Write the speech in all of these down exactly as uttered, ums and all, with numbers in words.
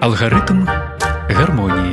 Алгарытм гармоніі.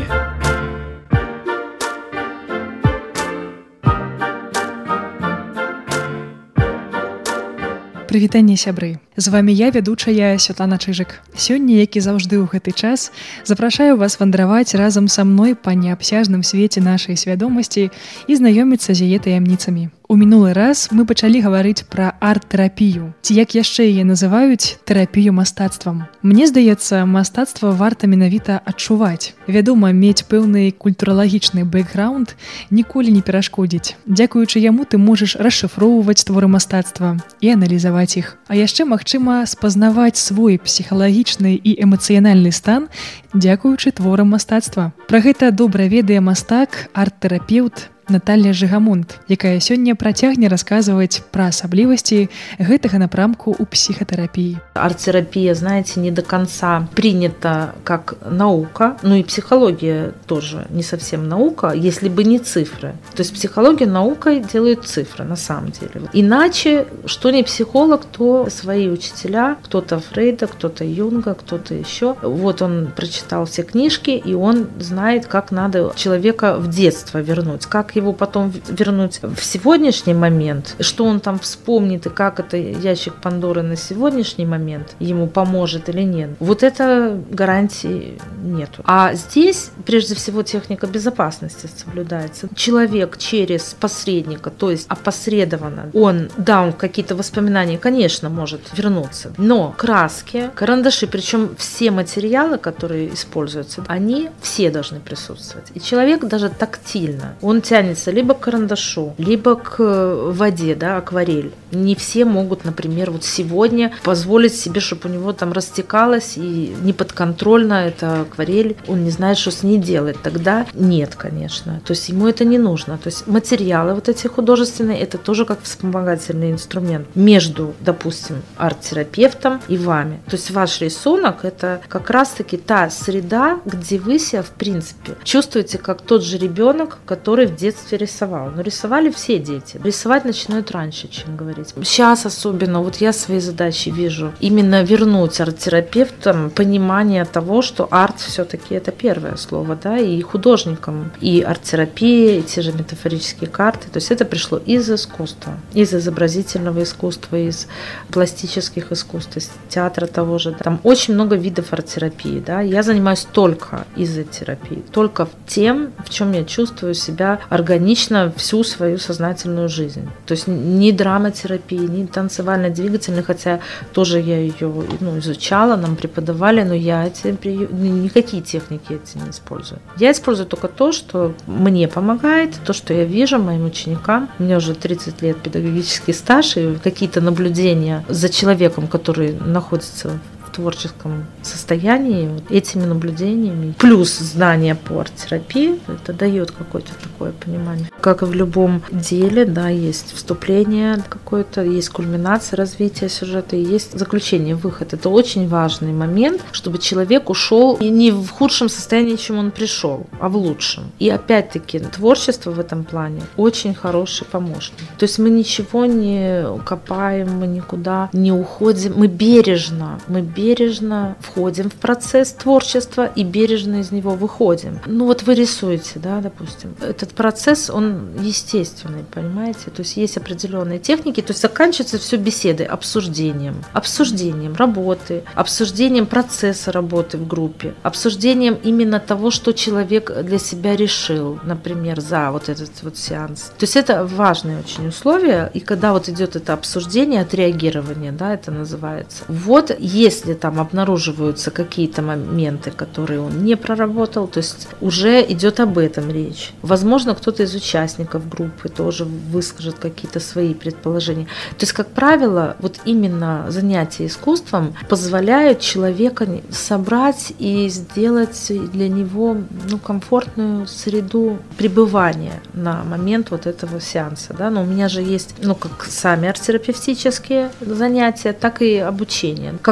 Прывітанне, сябры! З вамі я, вядучая Святлана Чыжык. Сёння, як і заўжды ў гэты час, запрашаю вас вандраваць разам са мной па неабсяжным свеце нашай свядомасці і знаёміцца з яе таямніцамі. У мінулы раз мы пачалі гаварыць пра арт-тэрапію, ці як яшчэ яе называюць тэрапію мастацтвам. Мне здаецца, мастацтва варта менавіта адчуваць. Вядома, мець пэўны культуралагічны бэкграунд ніколі не перашкодзіць. Дзякуючы яму ты можаш расшыфроўваць творы мастацтва і аналізаваць іх. А яшчэ магчыма спазнаваць свой псіхалагічны і эмацыянальны стан дзякуючы творам мастацтва. Пра гэта добра ведае мастак, арт-тэрапеўт Наталья Жигамонт, якая сёння працягне расказваць пра асаблівасці гэтага напрамку ў психотерапии. Арт-терапия, знаете, не до конца принята как наука, ну и психология тоже не совсем наука, если бы не цифры. То есть психология наукой делают цифры на самом деле. Иначе, что не психолог, то свои учителя, кто-то Фрейда, кто-то Юнга, кто-то еще. Вот он прочитал все книжки, и он знает, как надо человека в детство вернуть, как его потом вернуть в сегодняшний момент, что он там вспомнит и как это ящик Пандоры на сегодняшний момент ему поможет или нет. Вот это гарантии нету. А здесь прежде всего техника безопасности соблюдается. Человек через посредника, то есть опосредованно, он, да, он какие-то воспоминания, конечно, может вернуться, но краски, карандаши, причем все материалы, которые используются, они все должны присутствовать. И человек даже тактильно, он тянет либо к карандашу, либо к воде, да, акварель. Не все могут, например, вот сегодня позволить себе, чтобы у него там растекалось и неподконтрольно эта акварель, он не знает, что с ней делать. Тогда нет, конечно. То есть ему это не нужно. То есть материалы вот эти художественные, это тоже как вспомогательный инструмент между, допустим, арт-терапевтом и вами. То есть ваш рисунок – это как раз-таки та среда, где вы себя, в принципе, чувствуете как тот же ребенок, который в детстве рисовал. Но рисовали все дети. Рисовать начинают раньше, чем говорить. Сейчас особенно, вот я свои задачи вижу, именно вернуть арт-терапевтам понимание того, что арт все-таки это первое слово, да, и художникам, и арт-терапия, и те же метафорические карты. То есть это пришло из искусства, из изобразительного искусства, из пластических искусств, из театра того же. Там очень много видов арт-терапии, да. Я занимаюсь только изотерапией, только тем, в чем я чувствую себя органично всю свою сознательную жизнь. То есть ни драмотерапии, ни танцевально-двигательной, хотя тоже я ее, ну, изучала, нам преподавали, но я эти, никакие техники эти не использую. Я использую только то, что мне помогает, то, что я вижу моим ученикам. У меня уже тридцать лет педагогический стаж, и какие-то наблюдения за человеком, который находится в творческом состоянии, вот этими наблюдениями, плюс знания по арт-терапии, это дает какое-то такое понимание. Как и в любом деле, да, есть вступление какое-то, есть кульминация развития сюжета, и есть заключение, выход. Это очень важный момент, чтобы человек ушел и не в худшем состоянии, чем он пришел, а в лучшем. И опять-таки творчество в этом плане очень хороший помощник. То есть мы ничего не копаем, мы никуда не уходим, мы бережно, мы бережно бережно входим в процесс творчества и бережно из него выходим. Ну вот вы рисуете, да, допустим. Этот процесс, он естественный, понимаете? То есть есть определенные техники, то есть заканчивается все беседой, обсуждением. Обсуждением работы, обсуждением процесса работы в группе, обсуждением именно того, что человек для себя решил, например, за вот этот вот сеанс. То есть это важные очень условия, и когда вот идет это обсуждение, отреагирование, да, это называется. Вот если там обнаруживаются какие-то моменты, которые он не проработал, то есть уже идет об этом речь. Возможно, кто-то из участников группы тоже выскажет какие-то свои предположения. То есть, как правило, вот именно занятия искусством позволяют человека собрать и сделать для него, ну, комфортную среду пребывания на момент вот этого сеанса. Да? Но у меня же есть, ну, как сами арт-терапевтические занятия, так и обучение. Как правило,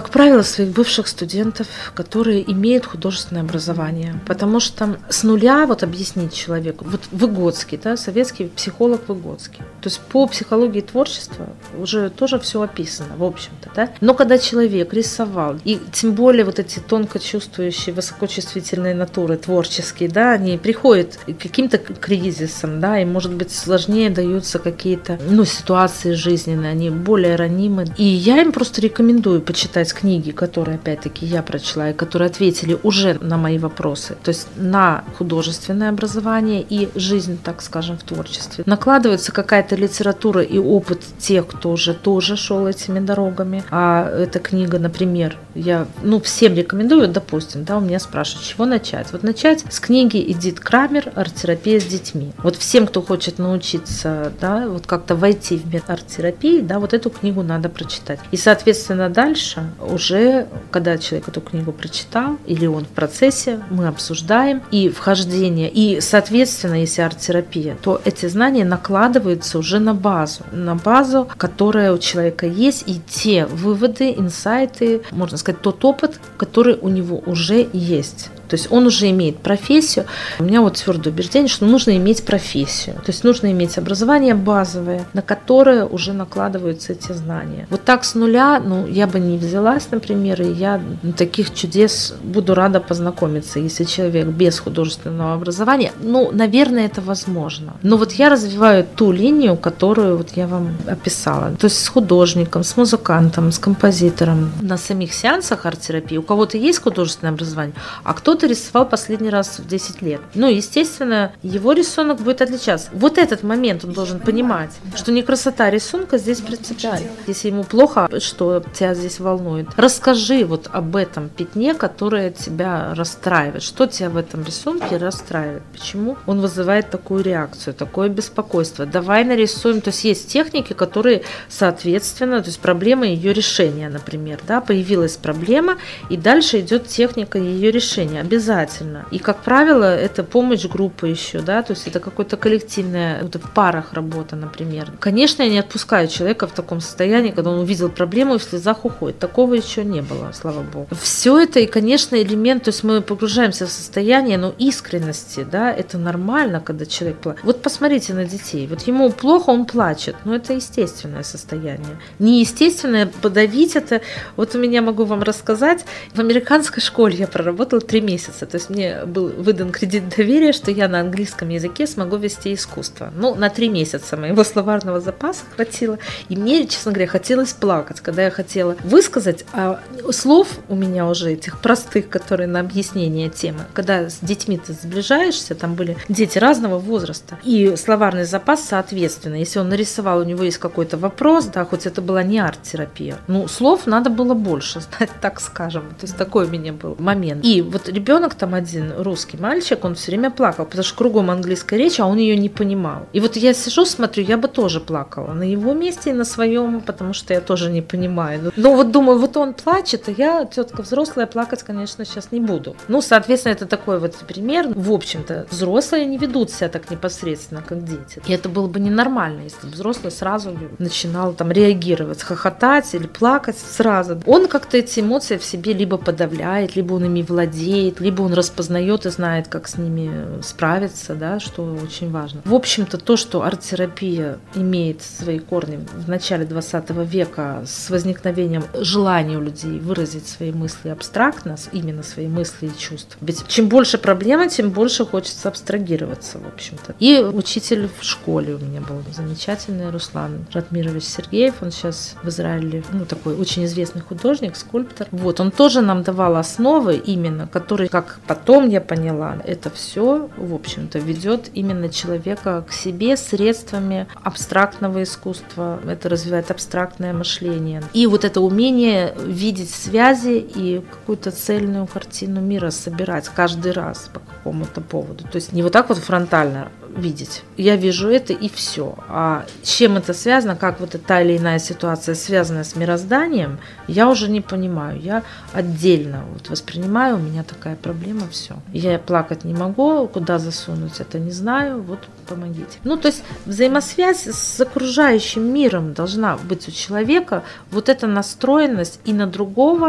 своих бывших студентов, которые имеют художественное образование, потому что с нуля вот объяснить человеку, вот Выгодский, да, советский психолог Выгодский, то есть по психологии творчества уже тоже все описано, в общем-то, да, но когда человек рисовал, и тем более вот эти тонко чувствующие, высокочувствительные натуры, творческие, да, они приходят к каким-то кризисам, да, и, может быть, сложнее даются какие-то, ну, ситуации жизненные, они более ранимы, и я им просто рекомендую почитать книги, которые, опять-таки, я прочла, и которые ответили уже на мои вопросы, то есть на художественное образование и жизнь, так скажем, в творчестве. Накладывается какая-то литература и опыт тех, кто уже тоже шел этими дорогами. А эта книга, например, я, ну, всем рекомендую, допустим, да, у меня спрашивают, с чего начать. Вот начать с книги Эдит Крамер «Арт-терапия с детьми». Вот всем, кто хочет научиться, да, вот как-то войти в мир арт-терапии, да, вот эту книгу надо прочитать. И, соответственно, дальше уже, когда человек эту книгу прочитал, или он в процессе, мы обсуждаем и вхождение, и, соответственно, если арт-терапия, то эти знания накладываются уже на базу, на базу, которая у человека есть, и те выводы, инсайты, можно сказать, тот опыт, который у него уже есть. То есть он уже имеет профессию. У меня вот твердое убеждение, что нужно иметь профессию. То есть нужно иметь образование базовое, на которое уже накладываются эти знания. Вот так с нуля, ну, я бы не взялась, например, и я таких чудес буду рада познакомиться, если человек без художественного образования. Ну, наверное, это возможно. Но вот я развиваю ту линию, которую вот я вам описала. То есть с художником, с музыкантом, с композитором. На самих сеансах арт-терапии у кого-то есть художественное образование, а кто кто-то рисовал последний раз в десять лет. Ну, естественно, его рисунок будет отличаться. Вот этот момент он должен понимать, что не красота рисунка здесь принципиальна. Если ему плохо, что тебя здесь волнует, расскажи вот об этом пятне, которое тебя расстраивает. Что тебя в этом рисунке расстраивает? Почему он вызывает такую реакцию, такое беспокойство? Давай нарисуем. То есть есть техники, которые, соответственно, то есть проблема ее решения, например, да, появилась проблема, и дальше идет техника ее решения. Обязательно. И, как правило, это помощь группы еще, да, то есть это какое-то коллективное, вот в парах работа, например. Конечно, я не отпускаю человека в таком состоянии, когда он увидел проблему и в слезах уходит. Такого еще не было, слава богу. Все это, и, конечно, элемент, то есть мы погружаемся в состояние, но искренности, да, это нормально, когда человек плачет. Вот посмотрите на детей. Вот ему плохо, он плачет, но это естественное состояние. Неестественное, подавить это. Вот у меня, могу вам рассказать, в американской школе я проработала три месяца. То есть мне был выдан кредит доверия, что я на английском языке смогу вести искусство. Ну, на три месяца моего словарного запаса хватило. И мне, честно говоря, хотелось плакать, когда я хотела высказать, а слов у меня уже этих простых, которые на объяснение темы. Когда с детьми ты сближаешься, там были дети разного возраста, и словарный запас, соответственно, если он нарисовал, у него есть какой-то вопрос, да, хоть это была не арт-терапия, ну, слов надо было больше знать, так скажем. То есть такой у меня был момент. И вот ребенок там один, русский мальчик, он все время плакал, потому что кругом английская речь, а он ее не понимал. И вот я сижу, смотрю, я бы тоже плакала на его месте и на своем, потому что я тоже не понимаю. Но вот думаю, вот он плачет, а я, тетка взрослая, плакать, конечно, сейчас не буду. Ну, соответственно, это такой вот пример. В общем-то, взрослые не ведут себя так непосредственно, как дети. И это было бы ненормально, если бы взрослый сразу начинал там реагировать, хохотать или плакать сразу. Он как-то эти эмоции в себе либо подавляет, либо он ими владеет, либо он распознает и знает, как с ними справиться, да, что очень важно. В общем-то, то, что арт-терапия имеет свои корни в начале двадцатого века с возникновением желания у людей выразить свои мысли абстрактно, именно свои мысли и чувства. Ведь чем больше проблема, тем больше хочется абстрагироваться, в общем-то. И учитель в школе у меня был замечательный, Руслан Ратмирович Сергеев, он сейчас в Израиле, ну, такой очень известный художник, скульптор. Вот, он тоже нам давал основы именно, которые, как потом я поняла, это все, в общем-то, ведет именно человека к себе средствами абстрактного искусства. Это развивает абстрактное мышление. И вот это умение видеть связи и какую-то цельную картину мира собирать каждый раз по какому-то поводу. То есть не вот так вот фронтально видеть. Я вижу это и все. А с чем это связано, как вот та или иная ситуация связана с мирозданием, я уже не понимаю. Я отдельно вот воспринимаю, у меня такая проблема, все. Я плакать не могу, куда засунуть, это не знаю, вот помогите. Ну, то есть взаимосвязь с окружающим миром должна быть у человека, вот эта настроенность и на другого,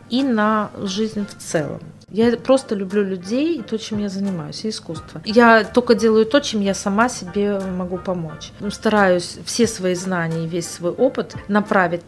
и на жизнь в целом. Я просто люблю людей и то, чем я занимаюсь, и искусство. Я только делаю то, чем я сама себе могу помочь. Стараюсь все свои знания и весь свой опыт направить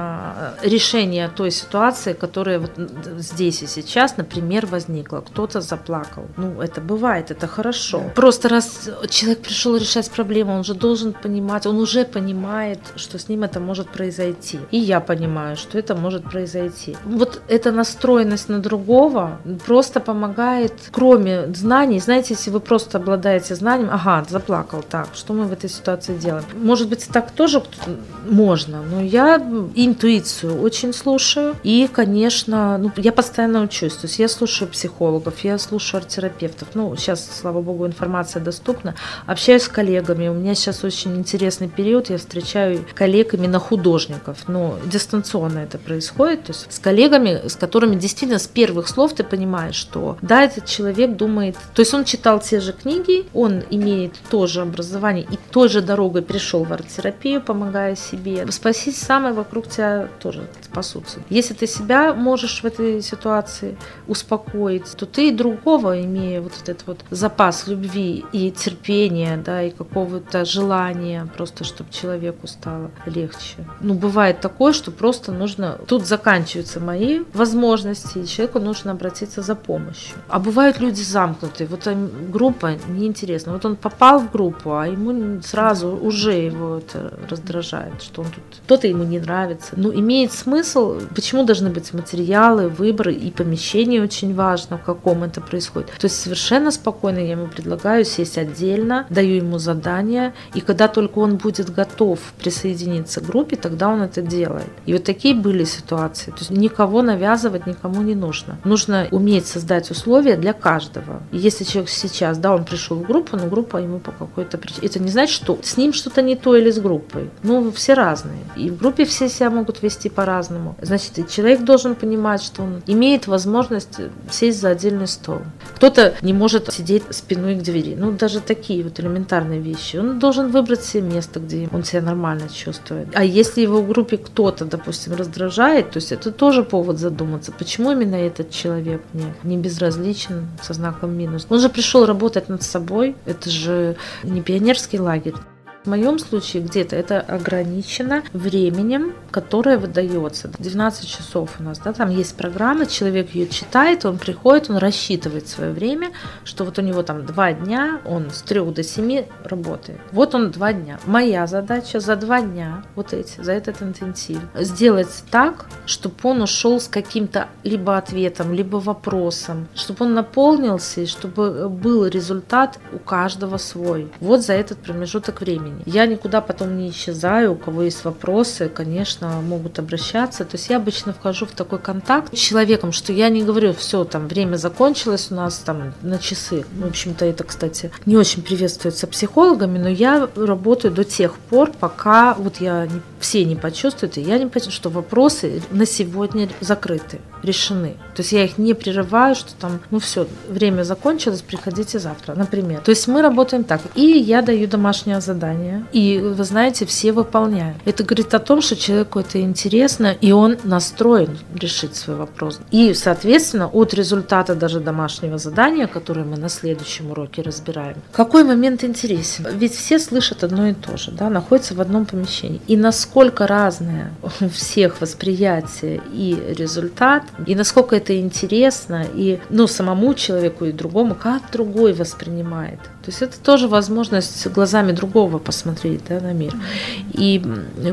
на решение той ситуации, которая вот здесь и сейчас, например, возникла. Кто-то заплакал. Ну, это бывает, это хорошо. Просто раз человек пришел решать проблему, он же должен понимать, он уже понимает, что с ним это может произойти. И я понимаю, что это может произойти. Вот эта настроенность на другого просто помогает, кроме знаний. Знаете, если вы просто обладаете знанием, ага, заплакал, так, что мы в этой ситуации делаем? Может быть, так тоже можно, но я интуицию очень слушаю. И, конечно, ну, я постоянно учусь. То есть я слушаю психологов, я слушаю арт-терапевтов. Ну, сейчас, слава богу, информация доступна. Общаюсь с коллегами. У меня сейчас очень интересный период. Я встречаю коллег именно художников. Но дистанционно это происходит. То есть с коллегами, с которыми действительно с первых слов ты понимаешь, что да, этот человек думает, то есть он читал те же книги, он имеет то же образование и той же дорогой пришел в арт-терапию, помогая себе. Спасись сам, и вокруг тебя тоже спасутся. Если ты себя можешь в этой ситуации успокоить, то ты и другого, имея вот этот вот запас любви и терпения, да, и какого-то желания просто, чтобы человеку стало легче. Ну, бывает такое, что просто нужно, тут заканчиваются мои возможности, и человеку нужно обратиться за помощью. А бывают люди замкнутые, вот группа неинтересна, вот он попал в группу, а ему сразу уже его это раздражает, что он тут, кто-то ему не нравится. Ну, имеет смысл, почему должны быть материалы, выборы и помещение очень важно, в каком это происходит. То есть совершенно спокойно я ему предлагаю сесть отдельно, даю ему задания, и когда только он будет готов присоединиться к группе, тогда он это делает. И вот такие были ситуации. То есть никого навязывать никому не нужно. Нужно уметь создать условия для каждого. И если человек сейчас, да, он пришел в группу, но группа ему по какой-то причине. Это не значит, что с ним что-то не то или с группой. Ну, все разные. И в группе все себя могут вести по-разному. Значит, и человек должен понимать, что он имеет возможность сесть за отдельный стол. Кто-то не может сидеть спиной к двери. Ну, даже такие вот элементарные вещи. Он должен выбрать себе место, где он себя нормально чувствует. А если его в группе кто-то, допустим, раздражает, то есть это тоже повод задуматься, почему именно этот человек мне не безразличен, со знаком минус. Он же пришел работать над собой. Это же не пионерский лагерь. В моем случае где-то это ограничено временем, которое выдается. двенадцать часов у нас, да, там есть программа, человек ее читает, он приходит, он рассчитывает свое время, что вот у него там два дня, он с трех до семи работает. Вот он два дня. Моя задача за два дня, вот эти, за этот интенсив, сделать так, чтобы он ушел с каким-то либо ответом, либо вопросом, чтобы он наполнился, и чтобы был результат у каждого свой. Вот за этот промежуток времени. Я никуда потом не исчезаю, у кого есть вопросы, конечно, могут обращаться. То есть я обычно вхожу в такой контакт с человеком, что я не говорю, все, там, время закончилось у нас там на часы. В общем-то, это, кстати, не очень приветствуется психологами, но я работаю до тех пор, пока вот я не, все не почувствуют, и я не почувствую, что вопросы на сегодня закрыты, решены. То есть я их не прерываю, что там, ну все, время закончилось, приходите завтра, например. То есть мы работаем так. И я даю домашнее задание. И, вы знаете, все выполняют. Это говорит о том, что человеку это интересно, и он настроен решить свой вопрос. И, соответственно, от результата даже домашнего задания, которое мы на следующем уроке разбираем, какой момент интересен? Ведь все слышат одно и то же, да, находятся в одном помещении. И насколько разное у всех восприятие и результат, и насколько это интересно, и, ну, самому человеку и другому, как другой воспринимает. То есть это тоже возможность глазами другого посмотреть, да, на мир. И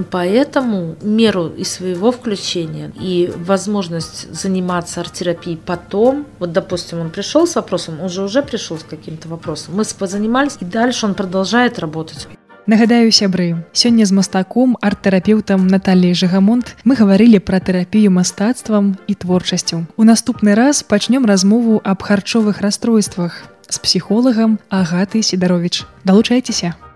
поэтому меру и своего включения, и возможность заниматься арт-терапией потом, вот, допустим, он пришел с вопросом, он же уже пришел с каким-то вопросом, мы позанимались, и дальше он продолжает работать. Нагадаю, сябры, сёння з мастаком, арт-тэрапеўтам Натальяй Жагамонт мы гаварылі пра тэрапію мастацтвам і творчасцю. У наступны раз пачнём размову аб харчовых расстройствах з псіхолагам Агатай Сідаровіч. Далучайцеся!